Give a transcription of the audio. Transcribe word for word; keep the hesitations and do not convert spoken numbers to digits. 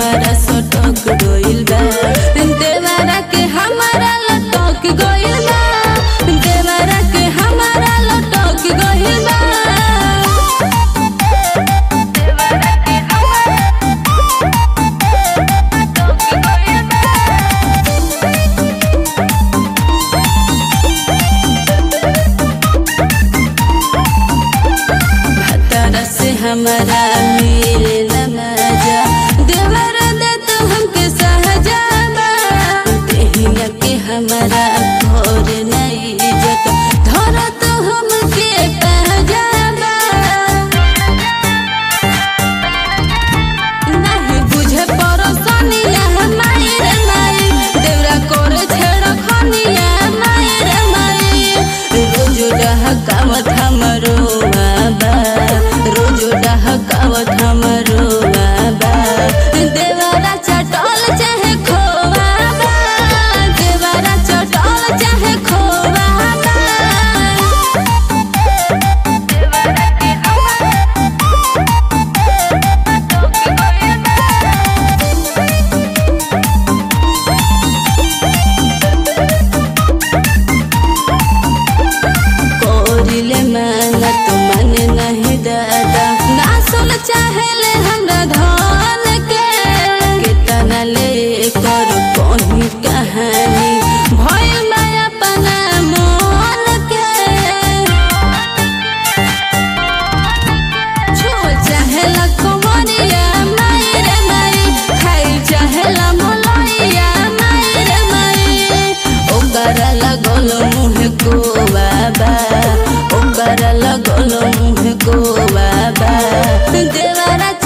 हमारा सटक गइल बा देवरा के हमारा लटक गइल बा देवरा के हमारा लटक गइल बा से हमारा मिले मजा देवर दे तो हमके सहजाबा देहिया के हमारा घर नहीं इज्जत धर तो हमके पहजाबा नहीं बुझे परेशानिया माई रे माई देवरा करे छेड़ खनिया माई रे माई रोज डहकावत हमरो बाबा रोज डहकावत हमरो बाबा देवरा चटल चाहे खोवाबा देवरा चटल चाहे खोवाबा कोरिले मांगा तो मन नहीं दादा ना सुन चाहेले हमरा धन के कितना ले कर कहीं कहानी भइल मैं अपना मन के छो चाहेला कुमरिया माई रे माई खाई चाहेला मोलैया माई रे माई ओकरा लगल मुँह को बाबा ओकरा लगल मुँह को बाबा देवरा